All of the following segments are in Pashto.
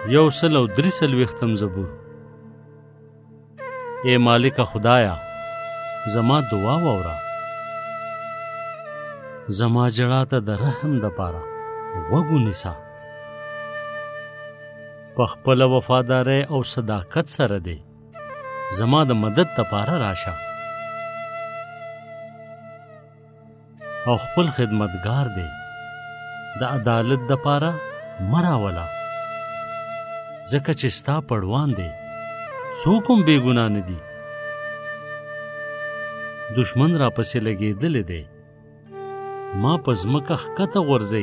143 زبور. اے مالک خدایا زما دعا واوره، زما جړا ته د رحم د پاره غوږ ونیسه. په خپله وفادارۍ او صداقت سره دی زما د مدد دپاره راشه او خپل خدمتګار دی د عدالت دپاره مه راوله، ځکه چې ستا پړوان دی څوک هم بېګناه نه دي. دشمن را پسې لګېدلی دی، ما په ځمکه ښکته غورځوي.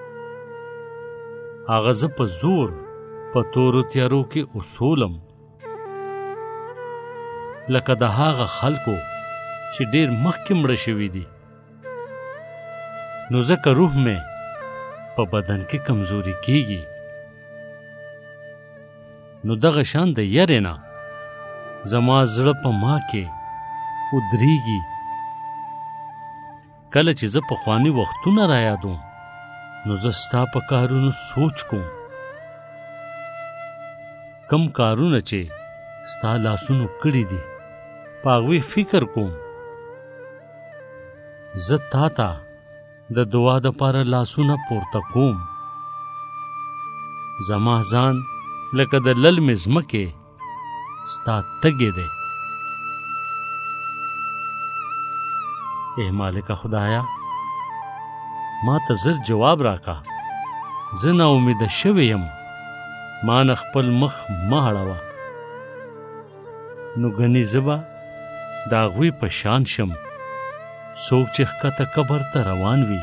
هغه زه په زور په تورو تیارو کې اصولم، لکه د هغه خلکو چې ډېر مخکې مړه شوي دي. نو ځکه روح مې په بدن کې کمزوري کېږي. نو دغه شان د یرې نه زما زړه په ما کې ودرېږي. کله چې زه پخواني وختونه را یادوم نو زه ستا په کارونو سوچ کوم، کم کارونه چې ستا لاسونو کړي دي په هغوی فکر کوم. زه تا ته د دعا دپاره لاسونه پورته کوم. زما ځان لکه د للمې ځمکې ستا تږی دی. اے مالک خدایا ما ته زر جواب راکا، زه نا امیده شوی یم، ما نه خپل مخ مه اړوه. نو ګنې زه به د هغوی په شان شم څوک چې ښکته قبر ته روان وي.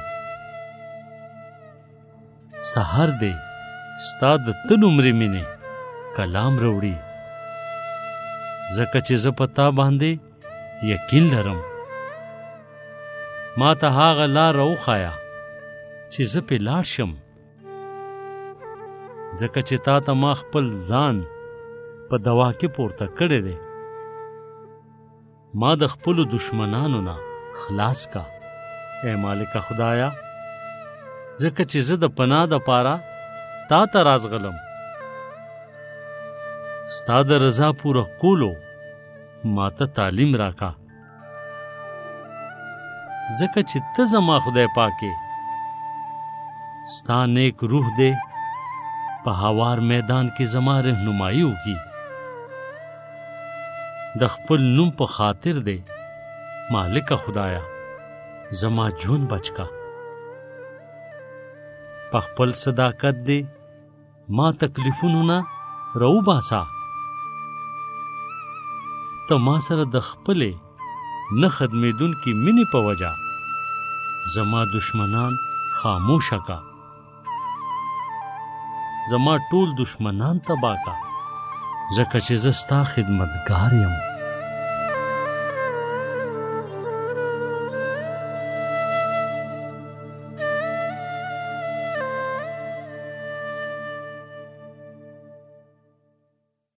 سهار دی ستا د تل عمرې مینې کلام راوړي، ځکه چې زه په تا باندې یقین لرم. ما ته هغه لار راوښایه چې زه پې لاړ شم، ځکه چې تا ته ما خپل ځان په دوا کې پورته کړی دی. ما د خپلو دشمنانو نه خلاص کا اے مالک خدایا، ځکه چې زه د پناه دپاره تا ته رازغلم. ستا د رضا پوره کولو ما ته تعلیم راکا، ځکه چې ته زما خدای پاکې ستا نیک روح دی په هوار میدان کې زما رهنمایي وکړي. د خپل نوم په خاطر دی مالک خدایا زما ژوند بچ کا. په خپل صداقت دی ما تکلیفونو نه راوباسه. ته ما سره د خپلې نه خدمېدونکي مینې په وجه زما دشمنان خاموشه کا. زما ټول دشمنان تباه کا، ځکه چې زه ستا خدمتګار یم.